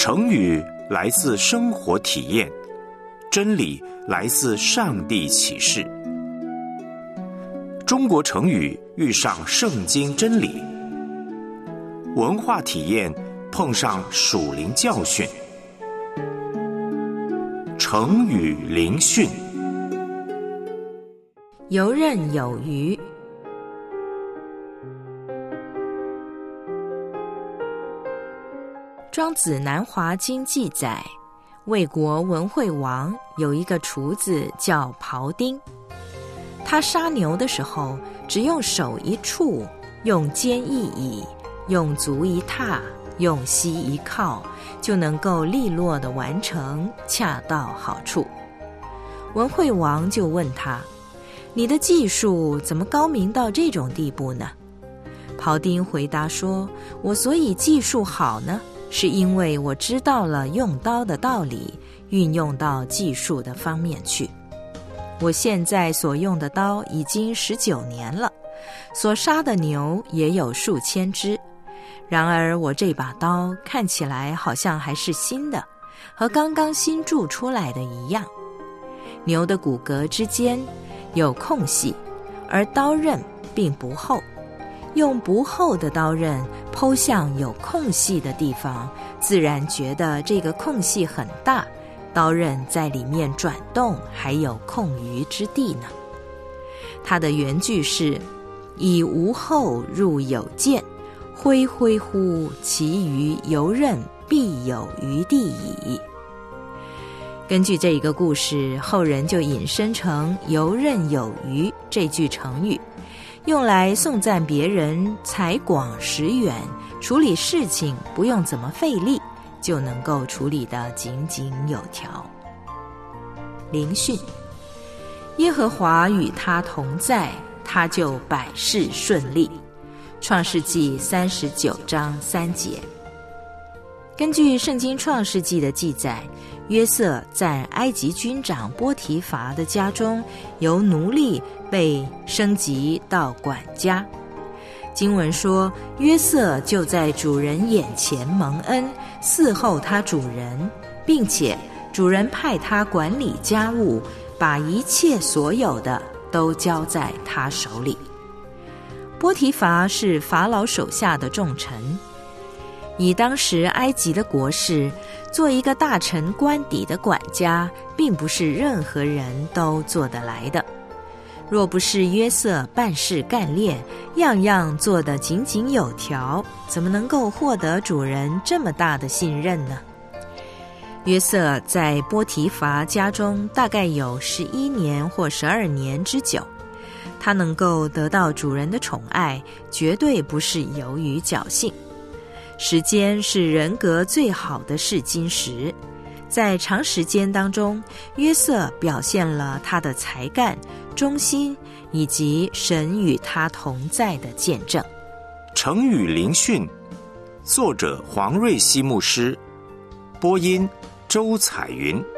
成语来自生活体验，真理来自上帝启示。中国成语遇上圣经真理，文化体验碰上属灵教训。成语灵讯。 游刃有余。庄子南华经记载，魏国文惠王有一个厨子叫庖丁，他杀牛的时候，只用手一触，用肩一倚，用足一踏，用膝一靠，就能够利落地完成，恰到好处。文惠王就问他，你的技术怎么高明到这种地步呢？庖丁回答说，我所以技术好呢，是因为我知道了用刀的道理，运用到技术的方面去。我现在所用的刀已经19年了，所杀的牛也有数千只。然而我这把刀看起来好像还是新的，和刚刚新铸出来的一样。牛的骨骼之间有空隙，而刀刃并不厚。用不厚的刀刃剖向有空隙的地方，自然觉得这个空隙很大，刀刃在里面转动，还有空余之地呢。它的原句是，以无厚入有见，恢恢乎其余游刃，必有余地矣。根据这一个故事，后人就引申成游刃有余这句成语，用来颂赞别人才广识远，处理事情不用怎么费力，就能够处理得井井有条。灵训。耶和华与他同在，他就百事顺利。创世纪39章3节。根据圣经创世纪的记载，约瑟在埃及军长波提乏的家中，由奴隶被升级到管家。经文说，约瑟就在主人眼前蒙恩，伺候他主人，并且主人派他管理家务，把一切所有的都交在他手里。波提乏是法老手下的重臣，以当时埃及的国势，做一个大臣官邸的管家，并不是任何人都做得来的。若不是约瑟办事干练，样样做得井井有条，怎么能够获得主人这么大的信任呢？约瑟在波提乏家中大概有11年或12年之久，他能够得到主人的宠爱，绝对不是由于侥幸。时间是人格最好的试金石，在长时间当中，约瑟表现了他的才干、忠心以及神与他同在的见证。 成语灵讯，作者黄瑞希牧师，播音周彩云。